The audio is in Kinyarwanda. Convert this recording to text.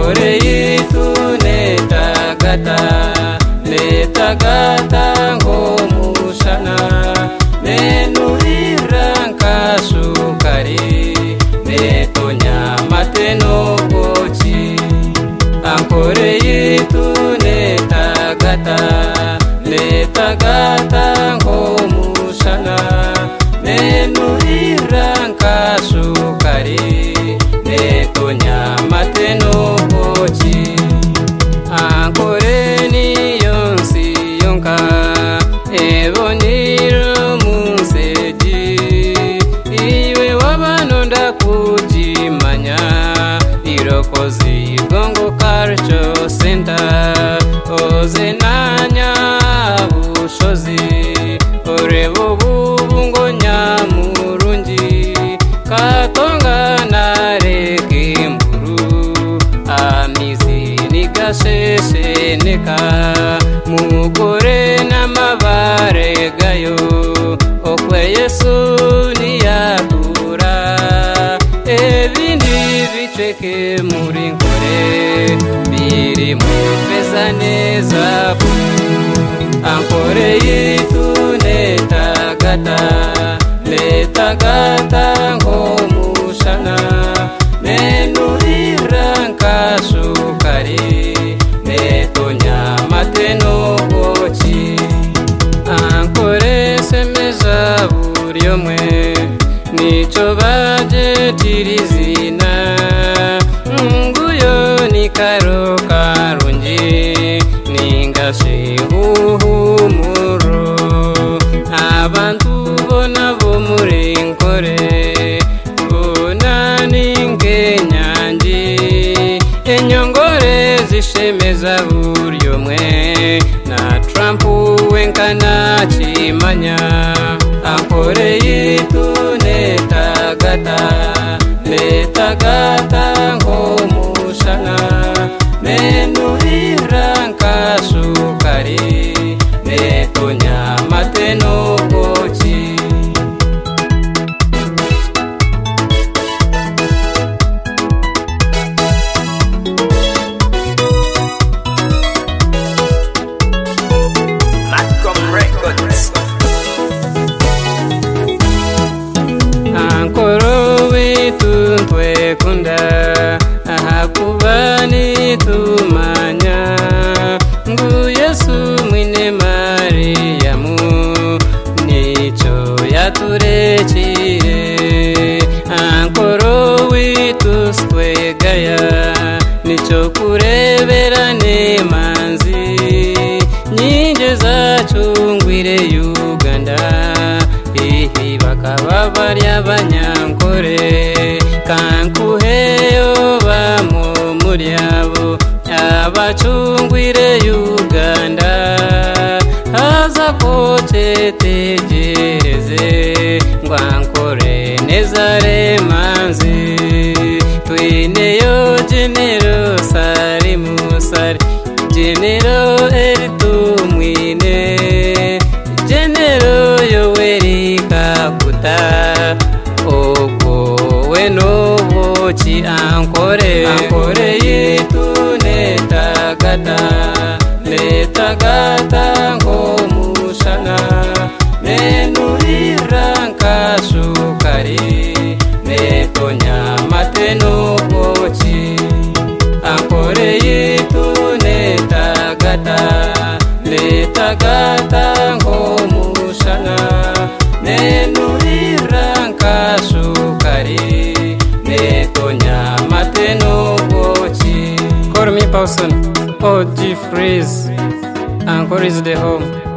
ankore yitu netagata ngomushana nenurira nkasukari netonyamate noboki ankore yitu netagata ngomushana nenurira nkasukari netonyamate noboki ankore niyo nsi yonka eboniro munseji iwe wabanonda kujimanya irokozi gongo culture center ozenanya bushozi orebo bubungo nyamurungi katonga narekemburu amizi nigasheseneka mugore n'amabare gayo okwe Yesu niyakura ebindi biceke muri nkore biri mu feza neza ankore yitu netagata ngomushana nenurira nkasukari netonyamate noboki ankore semeza buri omwe nico bajetiriizina nguyo nikaro karungi ningashe uhumuro abantu bona bo muri nkore bona ningenyangi enyongore zishemeza buri omwe na Trump wenkana chimanya ankore yitu netagata ngomushana nenurira nkasukari netonyamate noboki kunda ahakubani tumanya ngu Yesu mwine Mariamu nicho yaturekire ankoro witu swegaya nicho kurebera nemanzi nyinje zacungwire Uganda ihi bakaba bari abanyankore kankuheyo bamo muri abo abacungwire Uganda haza kotetegereze ngwankore nezare manzi twineyo genero sari genero eritumwine genero Yoweri Kaguta noboki ankore yitu netagata ngomushana nenurira nkasukari netonyamate noboki ankore yitu netagata ngomushana nenurira nkasukari netonyamate noboki. Call me Paulson, OG Freeze, Ankore is the home.